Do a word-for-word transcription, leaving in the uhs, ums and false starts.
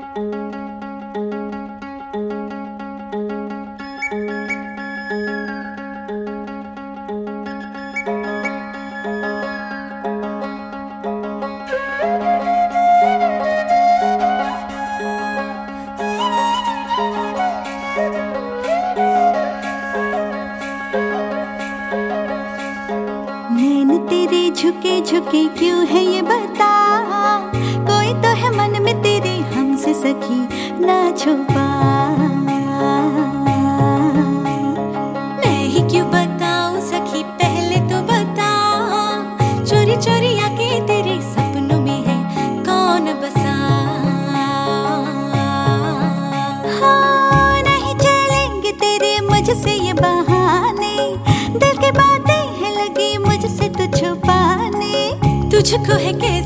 नैन तेरे झुके झुके क्यों है ये बता, कोई तो है मन में तेरे हमसे सखी ना छुपा। मैं ही क्यों बताऊं सखी, पहले तो बता, चोरी चोरी आके तेरे सपनों में है कौन बसा। हाँ नहीं चलेंगे तेरे मुझसे ये बहाने, दिल की बातें हैं लगी मुझसे तो छुपाने। तुझको है के